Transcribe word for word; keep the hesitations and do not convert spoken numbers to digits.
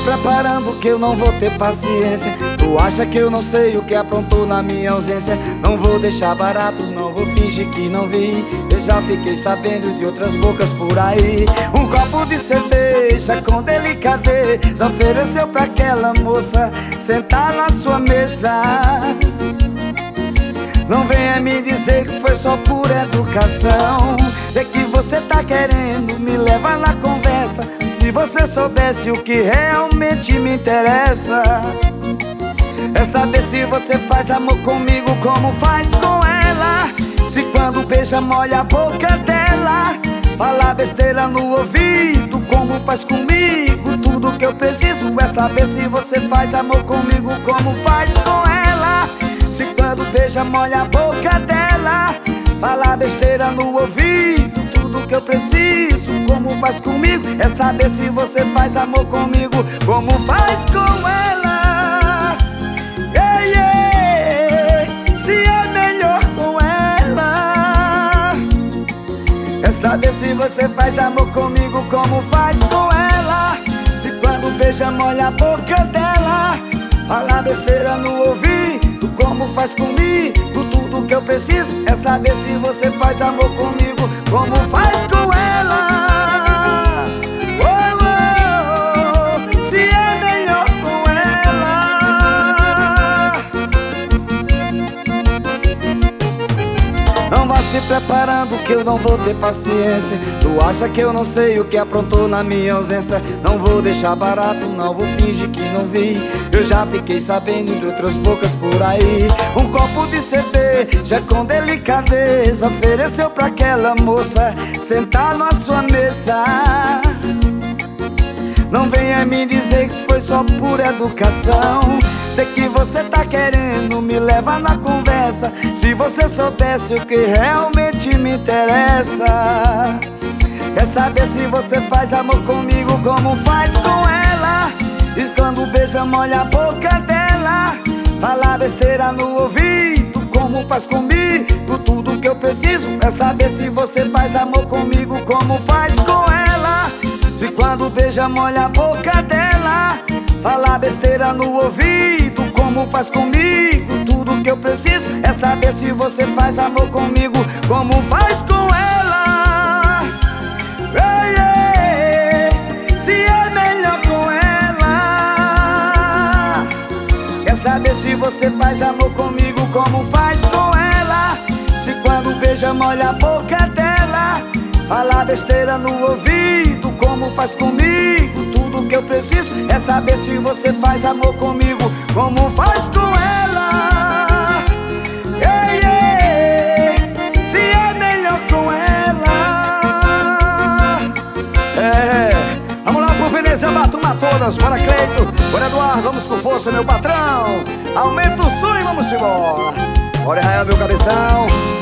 preparando que eu não vou ter paciência. Tu acha que eu não sei o que aprontou na minha ausência? Não vou deixar barato, não vou fingir que não vi. Eu já fiquei sabendo de outras bocas por aí. Um copo de cerveja com delicadeza ofereceu pra aquela moça sentar na sua mesa. Não venha me dizer que foi só por educação. É que você tá querendo me levar na conversa. Se você soubesse o que realmente me interessa, é saber se você faz amor comigo como faz com ela. Se quando beija molha a boca dela, fala besteira no ouvido como faz comigo. Tudo que eu preciso é saber se você faz amor comigo como faz com ela. Se quando beija molha a boca dela, fala besteira no ouvido. Tudo que eu preciso, como faz comigo, é saber se você faz amor comigo como faz com ela. Yeah, yeah. Se é melhor com ela, é saber se você faz amor comigo como faz com ela. Se quando beija molha a boca dela, fala besteira no ouvido como faz comigo. Tudo que eu preciso é saber se você faz amor comigo como faz com ela. Oh, oh, oh, se é melhor com ela. Não vá se preparando que eu não vou ter paciência. Tu acha que eu não sei o que aprontou na minha ausência? Não vou deixar barato, não vou fingir que não vi. Eu já fiquei sabendo de outras bocas por aí. Um copo de cerveja com delicadeza ofereceu pra aquela moça sentar na sua mesa. Não venha me dizer que foi só por educação. Sei que você tá querendo me levar na conversa. Se você soubesse o que realmente me interessa, é saber se você faz amor comigo como faz com ela. Diz quando beija molha a boca dela, fala besteira no ouvido como faz comigo. Tudo que eu preciso é saber se você faz amor comigo como faz com ela. Se quando beija molha a boca dela, fala besteira no ouvido como faz comigo. Tudo que eu preciso é saber se você faz amor comigo como faz com ela. Ei, ei, se é melhor com ela, quer saber se você faz amor comigo como faz com ela. Se quando beija molha a boca dela, fala besteira no ouvido como faz comigo. Tudo que eu preciso é saber se você faz amor comigo como faz com ela. Ei, ei, se é melhor com ela. É, vamos lá pro Veneza, Batuma todas. Bora, Cleito, bora, Eduardo, vamos com força, meu patrão. Aumenta o som e vamos embora. Bora, Israel, meu cabeção.